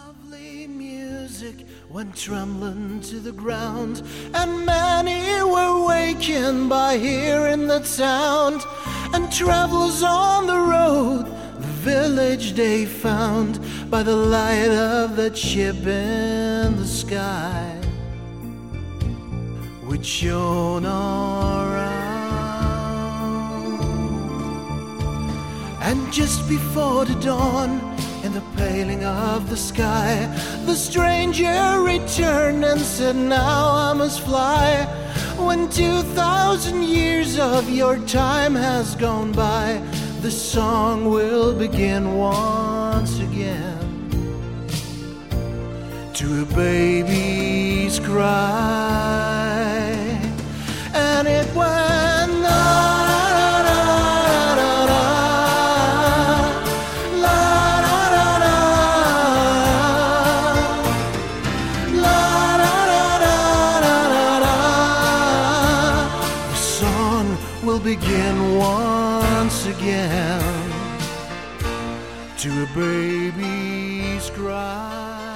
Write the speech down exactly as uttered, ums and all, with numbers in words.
Lovely music went trembling to the ground, and many were wakened by hearing that sound. And travelers on the road, the village they found by the light of that ship in the sky, which shone around. And just before the dawn, in the paling of the sky, the stranger returned and said, "Now I must fly. When two thousand years of your time has gone by, the song will begin once again to a baby's cry." And it went on. Will begin once again to a baby's cry.